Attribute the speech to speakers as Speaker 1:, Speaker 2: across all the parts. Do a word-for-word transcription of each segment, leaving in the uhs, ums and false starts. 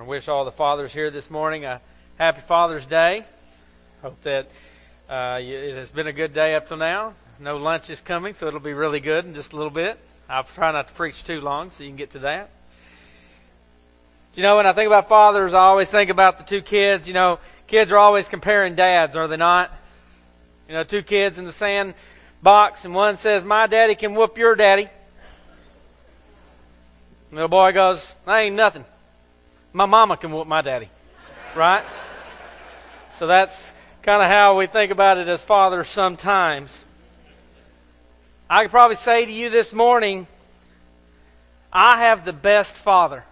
Speaker 1: I wish all the fathers here this morning a happy Father's Day. Hope that uh, it has been a good day up till now. No lunch is coming, so it'll be really good in just a little bit. I'll try not to preach too long so you can get to that. You know, when I think about fathers, I always think about the two kids. You know, kids are always comparing dads, are they not? You know, two kids in the sandbox, and one says, "My daddy can whoop your daddy." And the little boy goes, "That ain't nothing. My mama can whoop my daddy." Right? So that's kind of how we think about it as fathers sometimes. I could probably say to you this morning, I have the best father.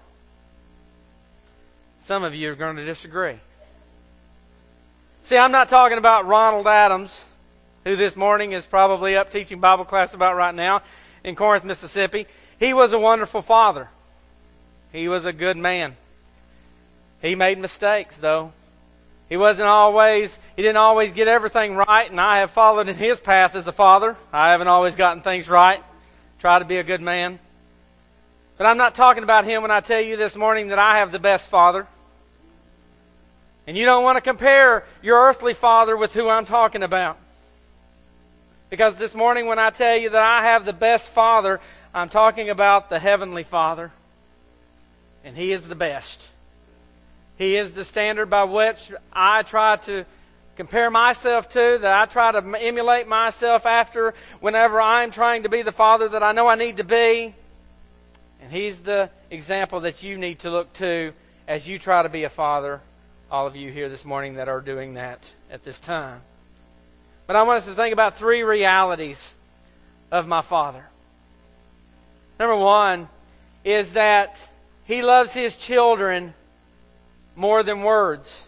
Speaker 1: Some of you are going to disagree. See, I'm not talking about Ronald Adams, who this morning is probably up teaching Bible class about right now in Corinth, Mississippi. He was a wonderful father. He was a good man. He made mistakes, though. He wasn't always, he didn't always get everything right, and I have followed in his path as a father. I haven't always gotten things right. Try to be a good man. But I'm not talking about him when I tell you this morning that I have the best father. And you don't want to compare your earthly father with who I'm talking about. Because this morning when I tell you that I have the best father, I'm talking about the Heavenly Father. And He is the best. He is the standard by which I try to compare myself to, that I try to emulate myself after whenever I'm trying to be the father that I know I need to be. And He's the example that you need to look to as you try to be a father, all of you here this morning that are doing that at this time. But I want us to think about three realities of my Father. Number one is that He loves His children more than words.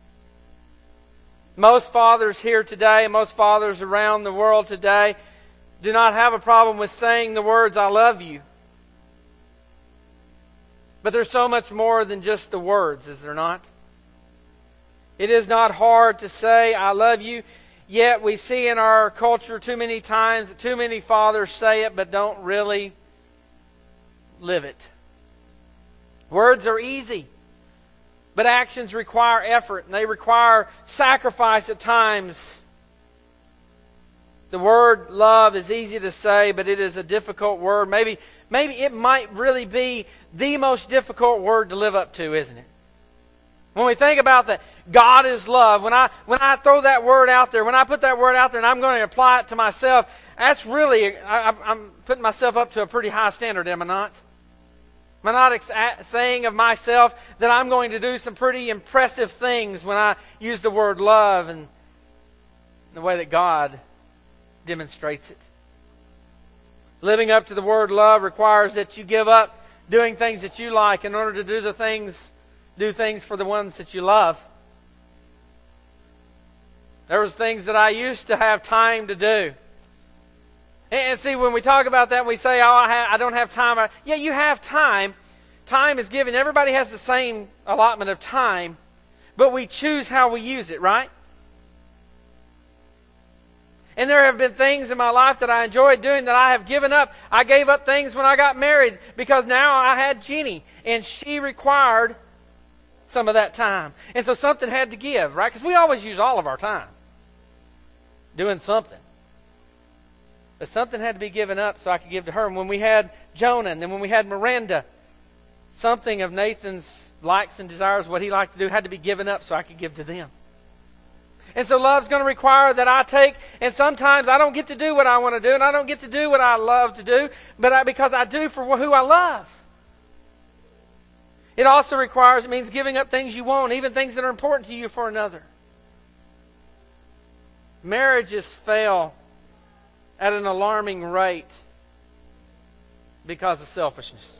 Speaker 1: Most fathers here today, most fathers around the world today, do not have a problem with saying the words, "I love you." But there's so much more than just the words, is there not? It is not hard to say, "I love you," yet we see in our culture too many times that too many fathers say it but don't really live it. Words are easy. But actions require effort, and they require sacrifice at times. The word love is easy to say, but it is a difficult word. Maybe, maybe it might really be the most difficult word to live up to, isn't it? When we think about that, God is love. When I when I throw that word out there, when I put that word out there, and I'm going to apply it to myself, that's really I, I'm putting myself up to a pretty high standard, am I not? Am I not ex- saying of myself that I'm going to do some pretty impressive things when I use the word love and the way that God demonstrates it? Living up to the word love requires that you give up doing things that you like in order to do the things, do things for the ones that you love. There was things that I used to have time to do. And see, when we talk about that, we say, "Oh, I, ha- I don't have time." Yeah, you have time. Time is given. Everybody has the same allotment of time, but we choose how we use it, right? And there have been things in my life that I enjoyed doing that I have given up. I gave up things when I got married because now I had Jeannie, and she required some of that time. And so something had to give, right? Because we always use all of our time doing something. But something had to be given up so I could give to her. And when we had Jonah, and then when we had Miranda, something of Nathan's likes and desires, what he liked to do, had to be given up so I could give to them. And so love's going to require that I take, and sometimes I don't get to do what I want to do, and I don't get to do what I love to do, but I, because I do for who I love. It also requires, it means giving up things you want, even things that are important to you for another. Marriages fail at an alarming rate because of selfishness.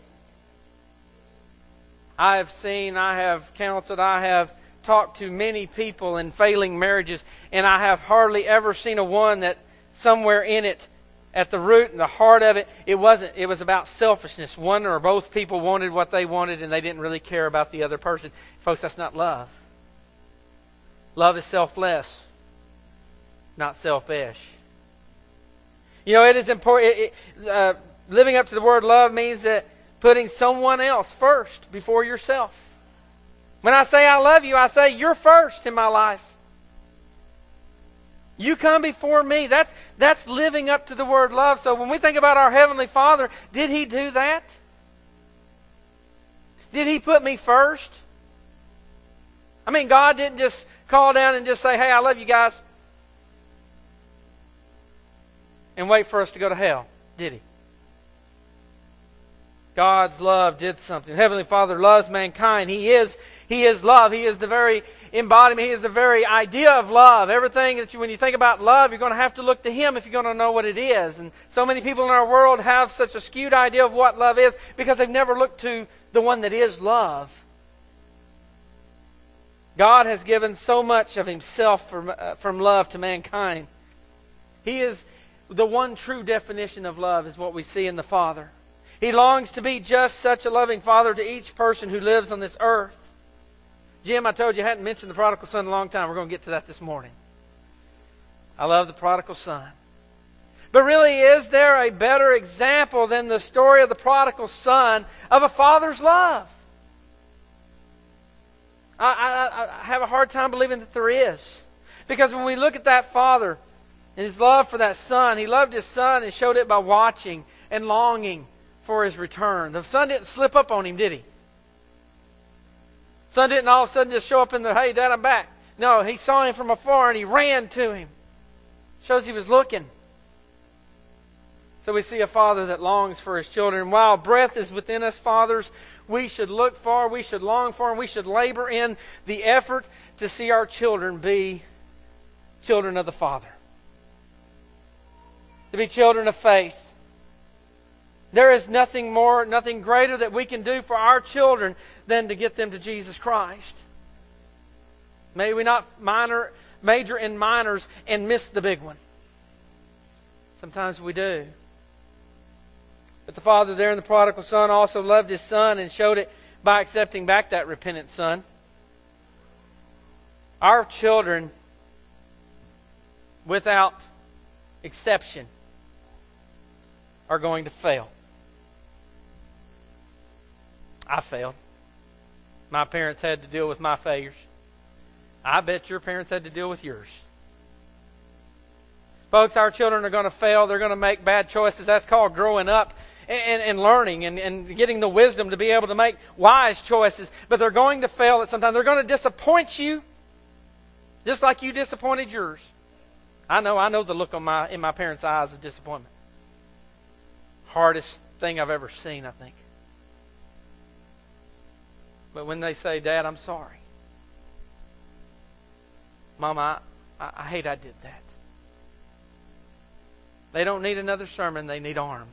Speaker 1: I have seen, I have counseled, I have talked to many people in failing marriages, and I have hardly ever seen a one that somewhere in it, at the root and the heart of it, it wasn't, it was about selfishness. One or both people wanted what they wanted, and they didn't really care about the other person. Folks, that's not love. Love is selfless, not selfish. You know, it is important. It, it, uh, living up to the word love means that putting someone else first before yourself. When I say I love you, I say you're first in my life. You come before me. That's, that's living up to the word love. So when we think about our Heavenly Father, did He do that? Did He put me first? I mean, God didn't just call down and just say, hey, I love you guys, and wait for us to go to hell, did He? God's love did something. Heavenly Father loves mankind. He is, He is love. He is the very embodiment. He is the very idea of love. Everything that you, when you think about love, you're going to have to look to Him if you're going to know what it is. And so many people in our world have such a skewed idea of what love is because they've never looked to the one that is love. God has given so much of Himself from, uh, from love to mankind. He is the one true definition of love is what we see in the Father. He longs to be just such a loving Father to each person who lives on this earth. Jim, I told you I hadn't mentioned the prodigal son in a long time. We're going to get to that this morning. I love the prodigal son. But really, is there a better example than the story of the prodigal son of a father's love? I, I, I have a hard time believing that there is. Because when we look at that father and his love for that son, he loved his son and showed it by watching and longing for his return. The son didn't slip up on him, did he? Son didn't all of a sudden just show up in the, hey, Dad, I'm back. No, he saw him from afar and he ran to him. Shows he was looking. So we see a father that longs for his children. While breath is within us, fathers, we should look for, we should long for, and we should labor in the effort to see our children be children of the Father. To be children of faith. There is nothing more, nothing greater that we can do for our children than to get them to Jesus Christ. May we not minor, major in minors and miss the big one. Sometimes we do. But the father there in the prodigal son also loved his son and showed it by accepting back that repentant son. Our children, without exception, are going to fail. I failed. My parents had to deal with my failures. I bet your parents had to deal with yours. Folks, our children are going to fail. They're going to make bad choices. That's called growing up and, and learning and, and getting the wisdom to be able to make wise choices. But they're going to fail at some time. They're going to disappoint you just like you disappointed yours. I know, I know the look on my in my parents' eyes of disappointment. Hardest thing I've ever seen, I think. But when they say, Dad, I'm sorry. Mama, I, I hate I did that. They don't need another sermon, they need arms.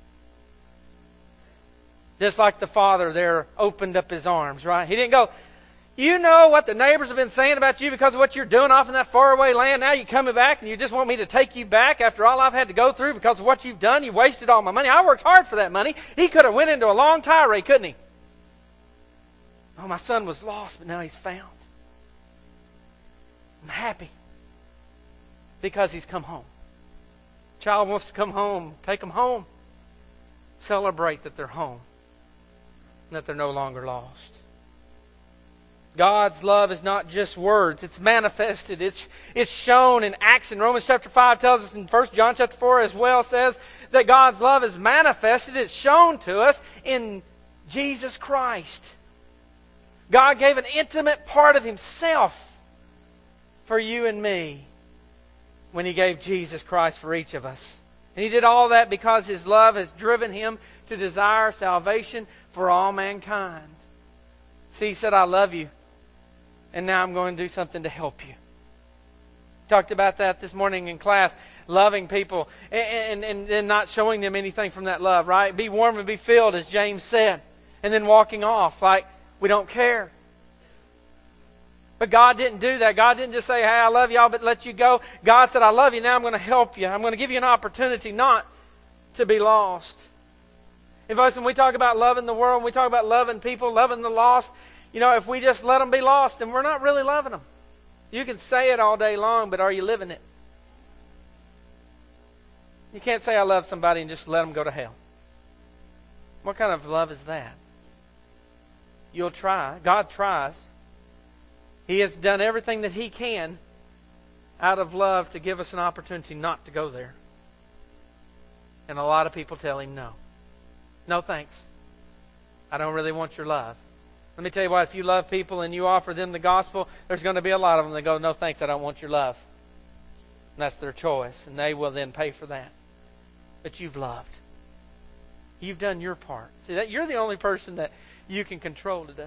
Speaker 1: Just like the father there opened up his arms, right? He didn't go, you know what the neighbors have been saying about you because of what you're doing off in that faraway land. Now you're coming back and you just want me to take you back after all I've had to go through because of what you've done. You wasted all my money. I worked hard for that money. He could have went into a long tirade, couldn't he? Oh, my son was lost, but now he's found. I'm happy because he's come home. Child wants to come home. Take them home. Celebrate that they're home and that they're no longer lost. God's love is not just words. It's manifested. It's, it's shown in action. Romans chapter five tells us, and First John chapter four as well says that God's love is manifested. It's shown to us in Jesus Christ. God gave an intimate part of Himself for you and me when He gave Jesus Christ for each of us. And He did all that because His love has driven Him to desire salvation for all mankind. See, He said, I love you. And now I'm going to do something to help you. Talked about that this morning in class. Loving people and, and, and not showing them anything from that love, right? Be warm and be filled, as James said. And then walking off like we don't care. But God didn't do that. God didn't just say, hey, I love y'all, but let you go. God said, I love you. Now I'm going to help you. I'm going to give you an opportunity not to be lost. And folks, when we talk about loving the world, when we talk about loving people, loving the lost, you know, if we just let them be lost, then we're not really loving them. You can say it all day long, but are you living it? You can't say I love somebody and just let them go to hell. What kind of love is that? You'll try. God tries. He has done everything that He can out of love to give us an opportunity not to go there. And a lot of people tell Him no. No thanks. I don't really want your love. Let me tell you what, if you love people and you offer them the gospel, there's going to be a lot of them that go, no thanks, I don't want your love. And that's their choice, and they will then pay for that. But you've loved. You've done your part. See, that you're the only person that you can control today.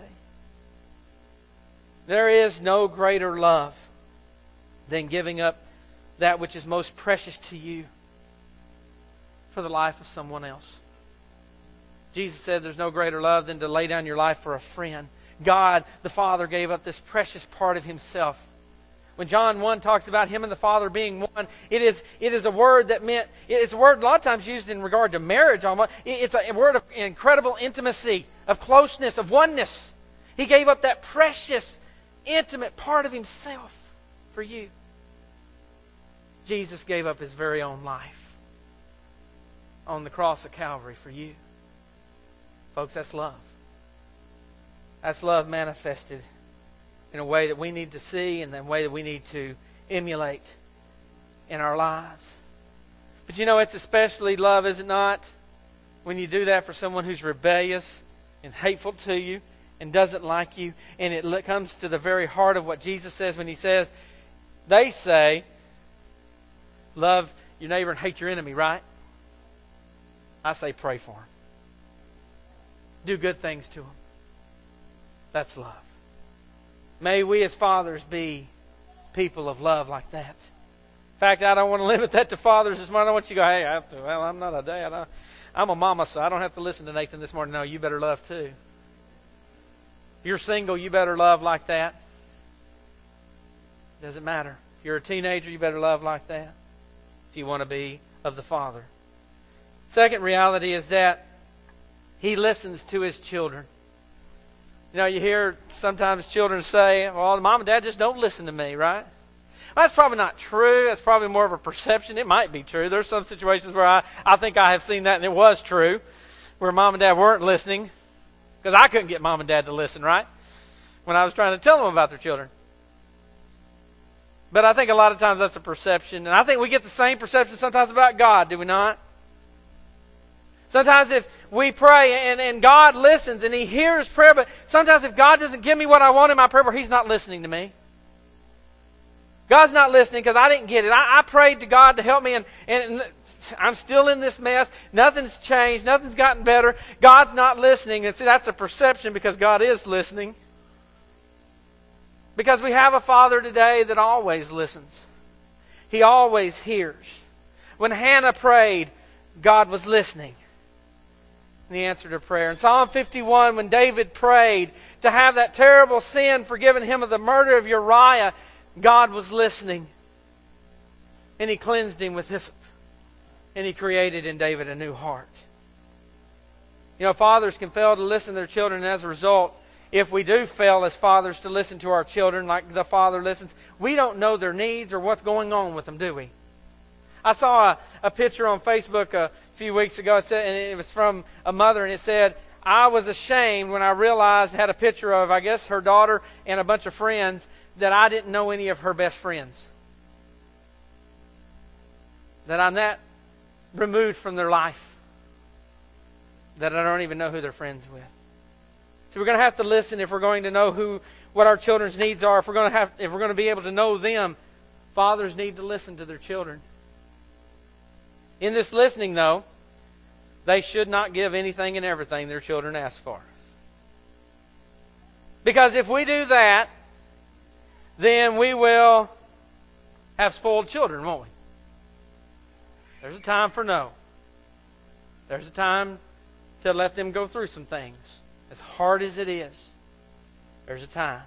Speaker 1: There is no greater love than giving up that which is most precious to you for the life of someone else. Jesus said there's no greater love than to lay down your life for a friend. God, the Father, gave up this precious part of Himself. When John one talks about Him and the Father being one, it is, it is a word that meant, it's a word a lot of times used in regard to marriage. Almost. It's a word of incredible intimacy, of closeness, of oneness. He gave up that precious, intimate part of Himself for you. Jesus gave up His very own life on the cross of Calvary for you. Folks, that's love. That's love manifested in a way that we need to see and in a way that we need to emulate in our lives. But you know, it's especially love, is it not, when you do that for someone who's rebellious and hateful to you and doesn't like you. And it comes to the very heart of what Jesus says when He says, they say, love your neighbor and hate your enemy, right? I say pray for them. Do good things to them. That's love. May we as fathers be people of love like that. In fact, I don't want to limit that to fathers this morning. I want you to go, hey, I have to, well, I'm not a dad. I, I'm a mama, so I don't have to listen to Nathan this morning. No, you better love too. If you're single, you better love like that. Doesn't matter. If you're a teenager, you better love like that if you want to be of the Father. Second reality is that He listens to His children. You know, you hear sometimes children say, well, Mom and Dad just don't listen to me, right? Well, that's probably not true. That's probably more of a perception. It might be true. There's some situations where I, I think I have seen that and it was true, where Mom and Dad weren't listening because I couldn't get Mom and Dad to listen, right? When I was trying to tell them about their children. But I think a lot of times that's a perception. And I think we get the same perception sometimes about God, do we not? Sometimes if we pray and, and God listens and He hears prayer, but sometimes if God doesn't give me what I want in my prayer, He's not listening to me. God's not listening because I didn't get it. I, I prayed to God to help me and, and I'm still in this mess. Nothing's changed. Nothing's gotten better. God's not listening. And see, that's a perception because God is listening. Because we have a Father today that always listens. He always hears. When Hannah prayed, God was listening. And He answered her prayer. In Psalm fifty-one, when David prayed to have that terrible sin forgiven him of the murder of Uriah, God was listening. And He cleansed him with hyssop. And He created in David a new heart. You know, fathers can fail to listen to their children, and as a result, if we do fail as fathers to listen to our children like the Father listens, we don't know their needs or what's going on with them, do we? I saw a, a picture on Facebook a few weeks ago, it said, and it was from a mother, and it said, I was ashamed when I realized, had a picture of, I guess, her daughter and a bunch of friends, that I didn't know any of her best friends. That I'm that removed from their life. That I don't even know who they're friends with. So we're going to have to listen if we're going to know who, what our children's needs are. If we're going to have, if we're going to be able to know them, fathers need to listen to their children. In this listening, though, they should not give anything and everything their children ask for. Because if we do that, then we will have spoiled children, won't we? There's a time for no. There's a time to let them go through some things. As hard as it is, there's a time.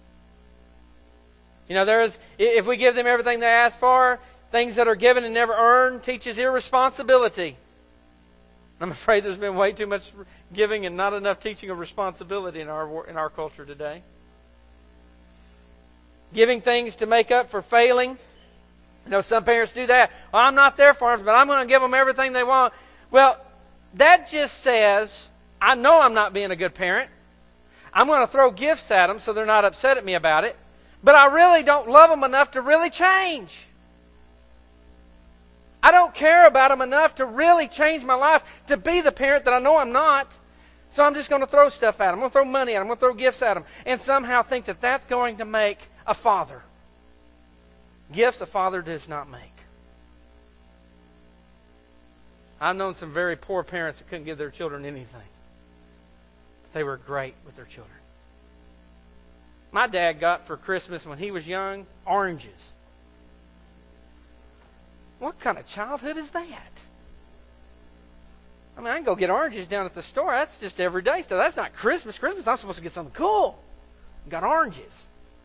Speaker 1: You know, there is, if we give them everything they ask for, things that are given and never earned teaches irresponsibility. I'm afraid there's been way too much giving and not enough teaching of responsibility in our in our culture today. Giving things to make up for failing. You know, some parents do that. Well, I'm not there for them, but I'm going to give them everything they want. Well, that just says, I know I'm not being a good parent. I'm going to throw gifts at them so they're not upset at me about it. but I really don't love them enough to really change. I don't care about them enough to really change my life, to be the parent that I know I'm not. So I'm just going to throw stuff at them. I'm going to throw money at them. I'm going to throw gifts at them. And somehow think that that's going to make a father. Gifts a father does not make. I've known some very poor parents that couldn't give their children anything. But they were great with their children. My dad got for Christmas when he was young, oranges. What kind of childhood is that? I mean, I can go get oranges down at the store. That's just everyday stuff. That's not Christmas. Christmas, I'm supposed to get something cool. I got oranges.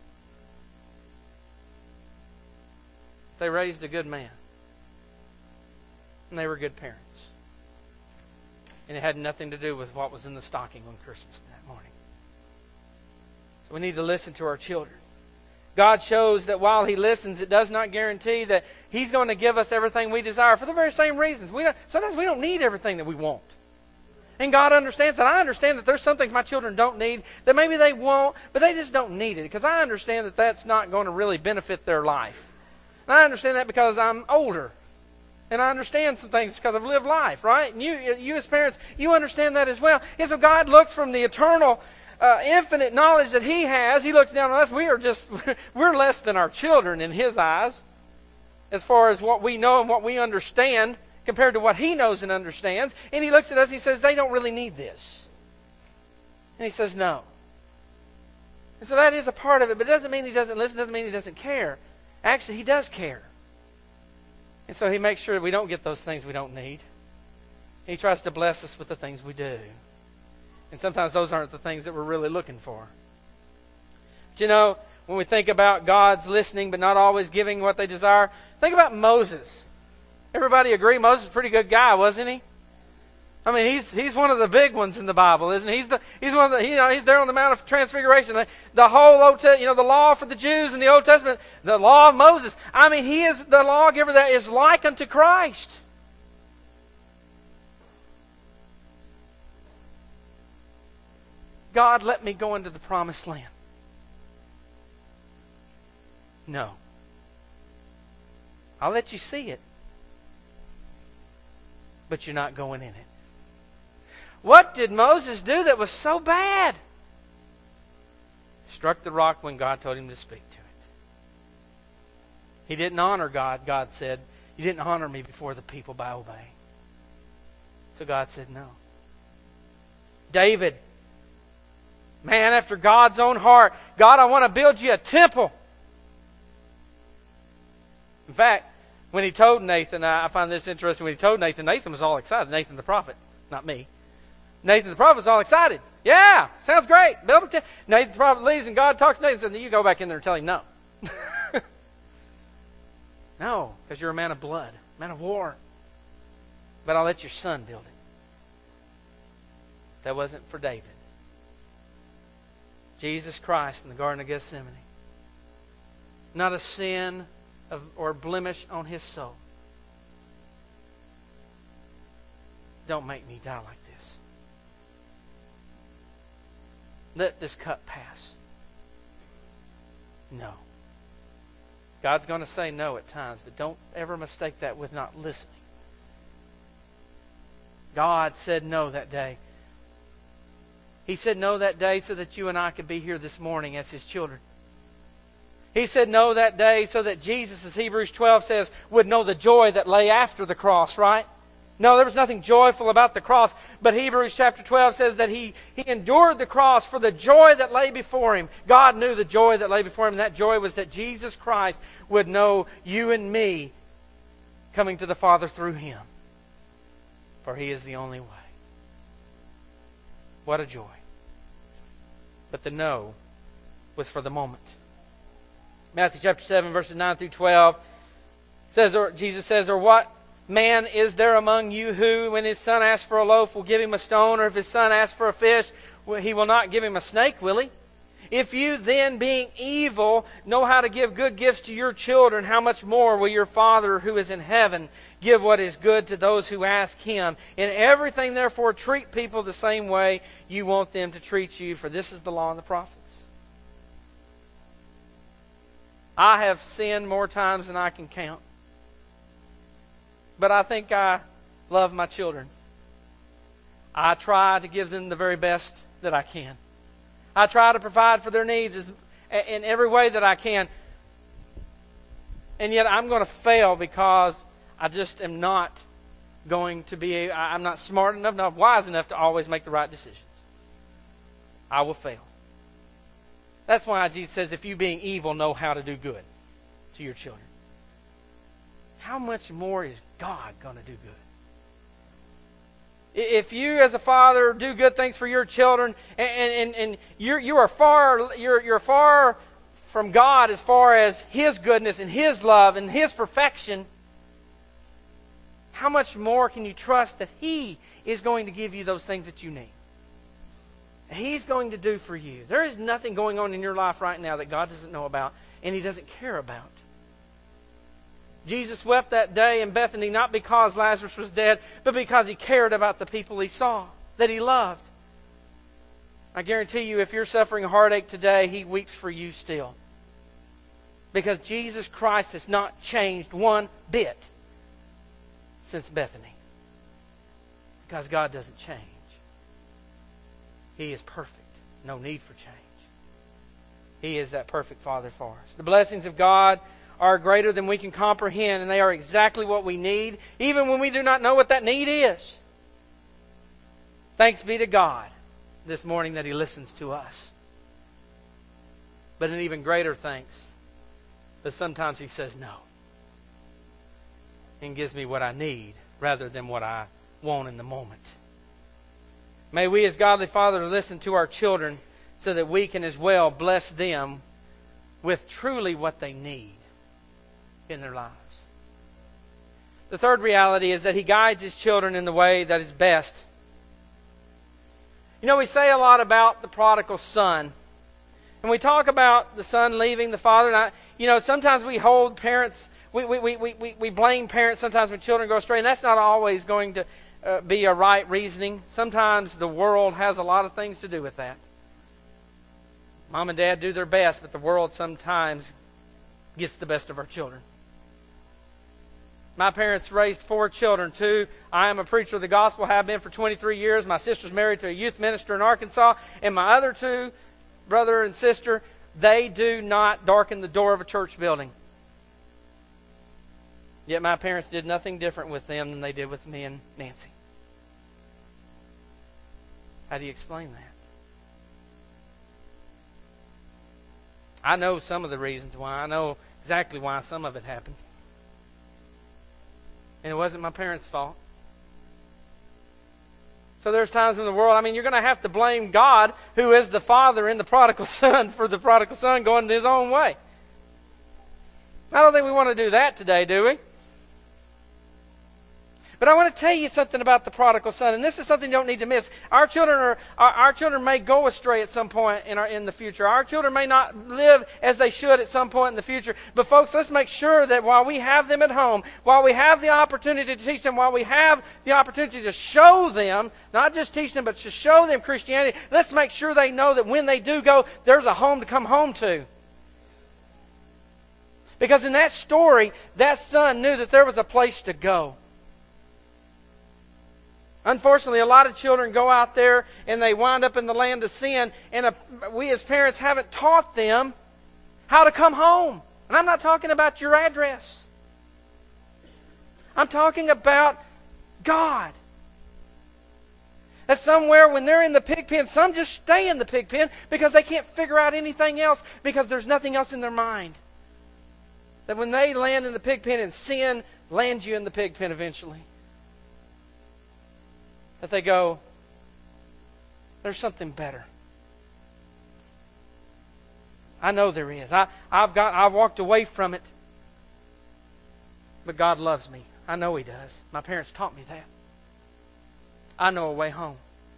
Speaker 1: They raised a good man. And they were good parents. And it had nothing to do with what was in the stocking on Christmas that morning. So we need to listen to our children. God shows that while He listens, it does not guarantee that He's going to give us everything we desire for the very same reasons. We don't, sometimes we don't need everything that we want. And God understands that. I understand that there's some things my children don't need that maybe they won't, but they just don't need it. Because I understand that that's not going to really benefit their life. And I understand that because I'm older. And I understand some things because I've lived life, right? And you, you as parents, you understand that as well. And so God looks from the eternal Uh, infinite knowledge that He has. He looks down on us. We are just, we're less than our children in His eyes as far as what we know and what we understand compared to what He knows and understands. And He looks at us, He says, they don't really need this. And He says, no. And so that is a part of it, but it doesn't mean He doesn't listen, doesn't mean He doesn't care. Actually, He does care. And so He makes sure that we don't get those things we don't need. He tries to bless us with the things we do. And sometimes those aren't the things that we're really looking for. But you know, when we think about God's listening but not always giving what they desire, think about Moses. Everybody agree Moses is a pretty good guy, wasn't he? I mean, he's he's one of the big ones in the Bible, isn't he? He's the he's one of the you know he's there on the Mount of Transfiguration. The, the whole Old Te- you know the law for the Jews in the Old Testament, the law of Moses. I mean, he is the lawgiver that is like unto Christ. God, let me go into the promised land. No. I'll let you see it. But you're not going in it. What did Moses do that was so bad? Struck the rock when God told him to speak to it. He didn't honor God. God said, you didn't honor me before the people by obeying. So God said no. David, man after God's own heart. God, I want to build you a temple. In fact, when he told Nathan, I find this interesting, when he told Nathan, Nathan was all excited. Nathan the prophet, not me. Nathan the prophet was all excited. Yeah, sounds great. Build a temple. Nathan the prophet leaves and God talks to Nathan and says, you go back in there and tell him no. No, because you're a man of blood, a man of war. But I'll let your son build it. That wasn't for David. Jesus Christ in the Garden of Gethsemane. Not a sin of, or blemish on His soul. Don't make me die like this. Let this cup pass. No. God's going to say no at times, but don't ever mistake that with not listening. God said no that day. He said no that day so that you and I could be here this morning as His children. He said no that day so that Jesus, as Hebrews twelve says, would know the joy that lay after the cross, right? No, there was nothing joyful about the cross, but Hebrews chapter twelve says that he, he endured the cross for the joy that lay before Him. God knew the joy that lay before Him, and that joy was that Jesus Christ would know you and me coming to the Father through Him. For He is the only way. What a joy. But the no was for the moment. Matthew chapter seven, verses nine through twelve says, or Jesus says, or what man is there among you who, when his son asks for a loaf, will give him a stone? Or if his son asks for a fish, he will not give him a snake, will he? If you then, being evil, know how to give good gifts to your children, how much more will your Father who is in heaven give what is good to those who ask Him? In everything, therefore, treat people the same way you want them to treat you, for this is the law and the prophets. I have sinned more times than I can count. But I think I love my children. I try to give them the very best that I can. I try to provide for their needs as, in every way that I can. And yet I'm going to fail because I just am not going to be, I'm not smart enough, not wise enough to always make the right decisions. I will fail. That's why Jesus says, if you being evil know how to do good to your children, how much more is God going to do good? If you, as a father, do good things for your children, and, and, and you're, you are far, you're, you're far from God as far as His goodness and His love and His perfection, how much more can you trust that He is going to give you those things that you need? He's going to do for you. There is nothing going on in your life right now that God doesn't know about and He doesn't care about. Jesus wept that day in Bethany not because Lazarus was dead, but because He cared about the people He saw, that He loved. I guarantee you, if you're suffering a heartache today, He weeps for you still. Because Jesus Christ has not changed one bit since Bethany. Because God doesn't change. He is perfect. No need for change. He is that perfect Father for us. The blessings of God are greater than we can comprehend, and they are exactly what we need, even when we do not know what that need is. Thanks be to God this morning that He listens to us. But an even greater thanks that sometimes He says no and gives me what I need rather than what I want in the moment. May we as godly fathers listen to our children so that we can as well bless them with truly what they need in their lives. The third reality is that He guides His children in the way that is best. You know, we say a lot about the prodigal son. And we talk about the son leaving the father. And I, you know, sometimes we hold parents, we, we, we, we, we blame parents sometimes when children go astray. And that's not always going to uh, be a right reasoning. Sometimes the world has a lot of things to do with that. Mom and Dad do their best, but the world sometimes gets the best of our children. My parents raised four children. Two, I am a preacher of the gospel, have been for twenty-three years. My sister's married to a youth minister in Arkansas. And my other two, brother and sister, they do not darken the door of a church building. Yet my parents did nothing different with them than they did with me and Nancy. How do you explain that? I know some of the reasons why. I know exactly why some of it happened. And it wasn't my parents' fault. So there's times in the world, I mean, you're going to have to blame God, who is the father in the prodigal son, for the prodigal son going his own way. I don't think we want to do that today, do we? But I want to tell you something about the prodigal son, and this is something you don't need to miss. Our children are our, our children may go astray at some point in our in the future. Our children may not live as they should at some point in the future. But folks, let's make sure that while we have them at home, while we have the opportunity to teach them, while we have the opportunity to show them, not just teach them, but to show them Christianity, let's make sure they know that when they do go, there's a home to come home to. Because in that story, that son knew that there was a place to go. Unfortunately, a lot of children go out there and they wind up in the land of sin, and a, we as parents haven't taught them how to come home. And I'm not talking about your address. I'm talking about God. That somewhere when they're in the pig pen, some just stay in the pig pen because they can't figure out anything else, because there's nothing else in their mind. That when they land in the pig pen and sin lands you in the pig pen eventually, that they go, there's something better. I know there is. I, I've got I've walked away from it. But God loves me. I know He does. My parents taught me that. I know a way home.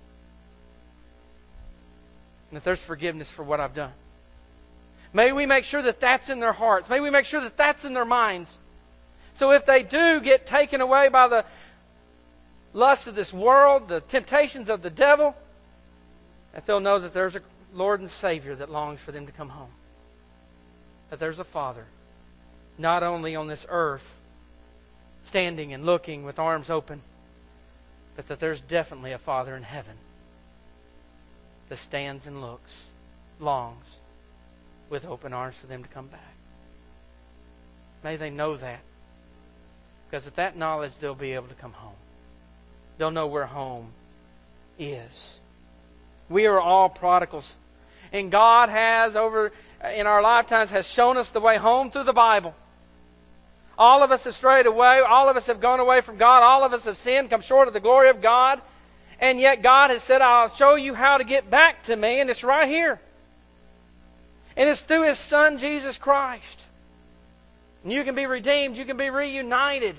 Speaker 1: And that there's forgiveness for what I've done. May we make sure that that's in their hearts. May we make sure that that's in their minds. So if they do get taken away by the lust of this world, the temptations of the devil, that they'll know that there's a Lord and Savior that longs for them to come home. that there's a Father, not only on this earth, standing and looking with arms open, but that there's definitely a Father in heaven that stands and looks, longs, with open arms for them to come back. May they know that. Because with that knowledge, they'll be able to come home. They'll know where home is. We are all prodigals. And God has, over in our lifetimes, has shown us the way home through the Bible. All of us have strayed away. All of us have gone away from God. All of us have sinned, come short of the glory of God. And yet God has said, I'll show you how to get back to me. And it's right here. And it's through His Son, Jesus Christ. And you can be redeemed. You can be reunited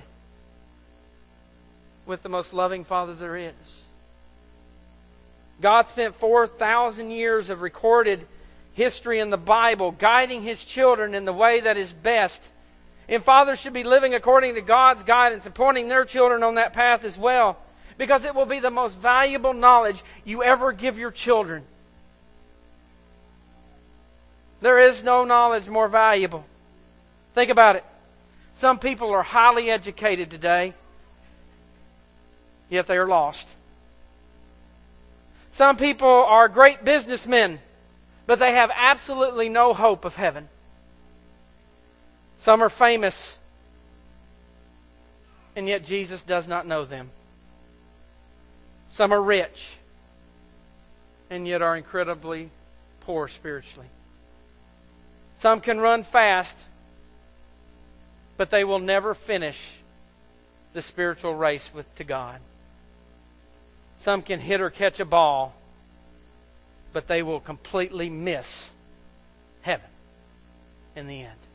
Speaker 1: with the most loving Father there is. God spent four thousand years of recorded history in the Bible, guiding His children in the way that is best. And fathers should be living according to God's guidance and pointing their children on that path as well. Because it will be the most valuable knowledge you ever give your children. There is no knowledge more valuable. Think about it. Some people are highly educated today, yet they are lost. Some people are great businessmen, but they have absolutely no hope of heaven. Some are famous, and yet Jesus does not know them. Some are rich, and yet are incredibly poor spiritually. Some can run fast, but they will never finish the spiritual race with to God. Some can hit or catch a ball, but they will completely miss heaven in the end.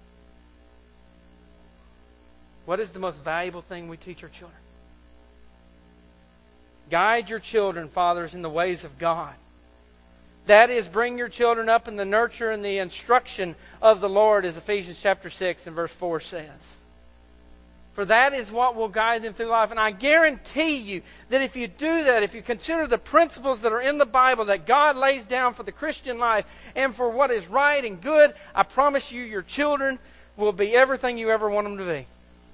Speaker 1: What is the most valuable thing we teach our children? Guide your children, fathers, in the ways of God. That is, bring your children up in the nurture and the instruction of the Lord, as Ephesians chapter six and verse four says. For that is what will guide them through life. And I guarantee you that if you do that, if you consider the principles that are in the Bible that God lays down for the Christian life and for what is right and good, I promise you your children will be everything you ever want them to be.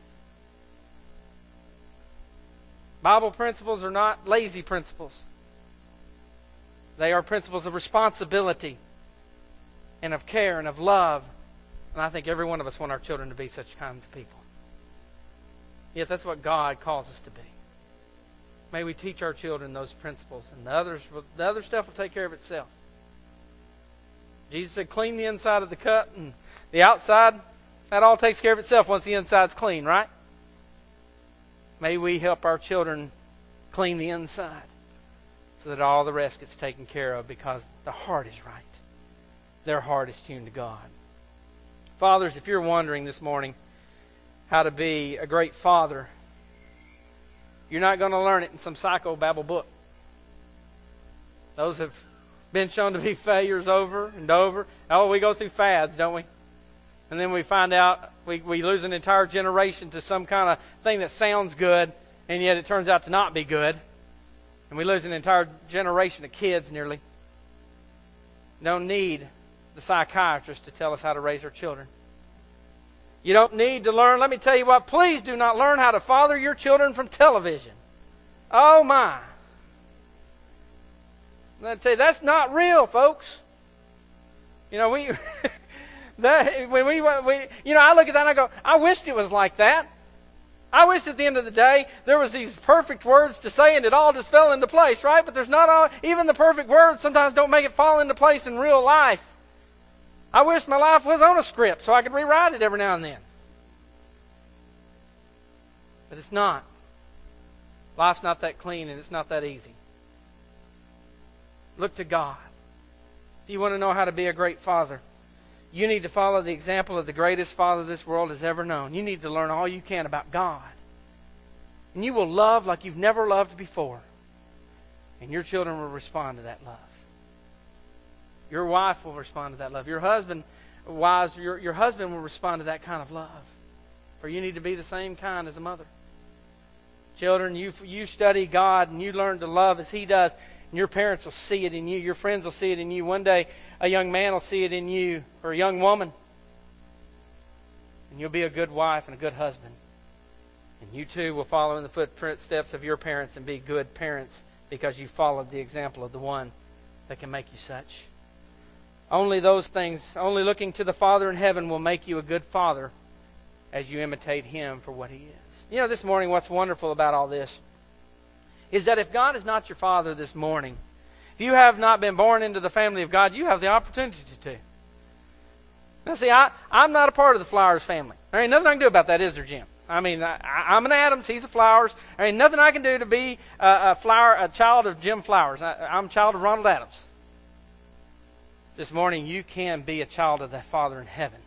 Speaker 1: Bible principles are not lazy principles. They are principles of responsibility and of care and of love. And I think every one of us want our children to be such kinds of people. Yet that's what God calls us to be. May we teach our children those principles, and the others, the other stuff will take care of itself. Jesus said, clean the inside of the cup, and the outside, that all takes care of itself once the inside's clean, right? May we help our children clean the inside so that all the rest gets taken care of, because the heart is right. Their heart is tuned to God. Fathers, if you're wondering this morning how to be a great father, you're not going to learn it in some psychobabble book. Those have been shown to be failures over and over. Oh, we go through fads, don't we? And then we find out we, we lose an entire generation to some kind of thing that sounds good, and yet it turns out to not be good. And we lose an entire generation of kids nearly. Don't need the psychiatrist to tell us how to raise our children. You don't need to learn. Let me tell you what, please do not learn how to father your children from television. Oh my. Let me tell you, that's not real, folks. You know, we... That when we, we, you know, I look at that and I go, I wished it was like that. I wished at the end of the day there was these perfect words to say and it all just fell into place, right? But there's not all, even the perfect words sometimes don't make it fall into place in real life. I wish my life was on a script so I could rewrite it every now and then. But it's not. Life's not that clean and it's not that easy. Look to God. If you want to know how to be a great father, you need to follow the example of the greatest father this world has ever known. You need to learn all you can about God. And you will love like you've never loved before. And your children will respond to that love. Your wife will respond to that love. Your husband, wives, your, your husband will respond to that kind of love. For you need to be the same kind as a mother. Children, you, you study God and you learn to love as He does. And your parents will see it in you. Your friends will see it in you. One day, a young man will see it in you, or a young woman. And you'll be a good wife and a good husband. And you too will follow in the footsteps of your parents and be good parents because you followed the example of the one that can make you such. Only those things, only looking to the Father in heaven will make you a good father as you imitate Him for what He is. You know, this morning what's wonderful about all this is that if God is not your Father this morning, if you have not been born into the family of God, you have the opportunity to. Now see, I, I'm not a part of the Flowers family. There ain't nothing I can do about that, is there, Jim? I mean, I, I'm an Adams, he's a Flowers. There ain't nothing I can do to be a, a, flower, a child of Jim Flowers. I, I'm a child of Ronald Adams. This morning, you can be a child of the Father in heaven.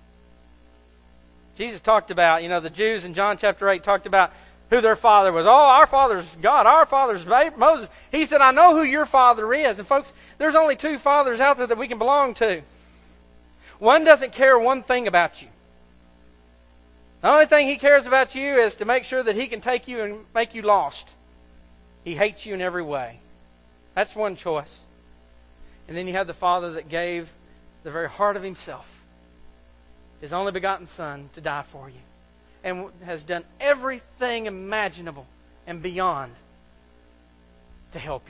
Speaker 1: Jesus talked about, you know, the Jews in John chapter eight talked about who their father was. Oh, our father's God, our father's Moses. He said, I know who your father is. And folks, there's only two fathers out there that we can belong to. One doesn't care one thing about you. The only thing he cares about you is to make sure that he can take you and make you lost. He hates you in every way. That's one choice. And then you have the Father that gave the very heart of Himself, His only begotten Son, to die for you. And has done everything imaginable and beyond to help you.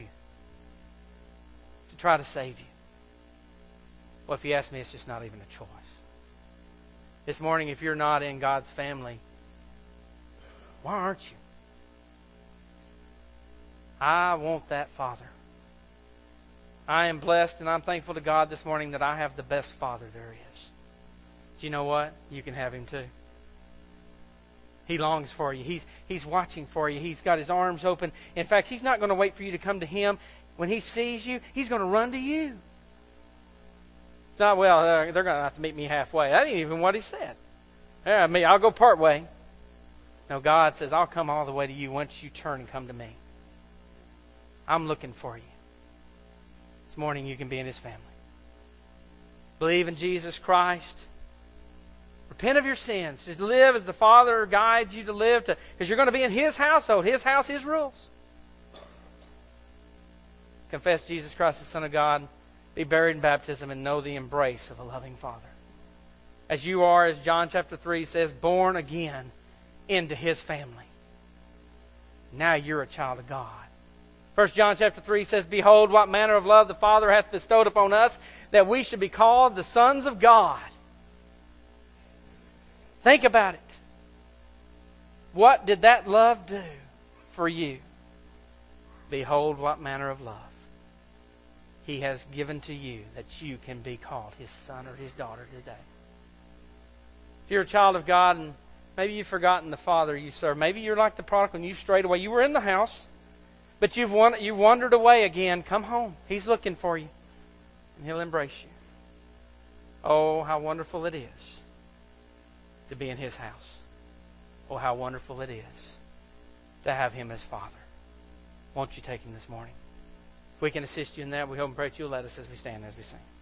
Speaker 1: To try to save you. Well, if you ask me, it's just not even a choice. This morning, if you're not in God's family, why aren't you? I want that Father. I am blessed and I'm thankful to God this morning that I have the best Father there is. Do you know what? You can have Him too. He longs for you. He's, he's watching for you. He's got His arms open. In fact, He's not going to wait for you to come to Him. When He sees you, He's going to run to you. It's not, well, uh, they're going to have to meet me halfway. That ain't even what He said. Yeah, me, I'll go part way. No, God says, I'll come all the way to you once you turn and come to me. I'm looking for you. This morning you can be in His family. Believe in Jesus Christ. Repent of your sins. To live as the Father guides you to live, to, because you're going to be in His household. His house, His rules. Confess Jesus Christ, the Son of God. Be buried in baptism and know the embrace of a loving Father. As you are, as John chapter three says, born again into His family. Now you're a child of God. First John chapter three says, behold, what manner of love the Father hath bestowed upon us, that we should be called the sons of God. Think about it. What did that love do for you? Behold, what manner of love He has given to you, that you can be called His son or His daughter today. If you're a child of God and maybe you've forgotten the Father you serve. Maybe you're like the prodigal and you've strayed away. You were in the house, but you've won- you've wandered away again. Come home. He's looking for you, and He'll embrace you. Oh, how wonderful it is to be in His house. Oh, how wonderful it is to have Him as Father. Won't you take Him this morning? If we can assist you in that, we hope and pray that you'll let us as we stand, as we sing.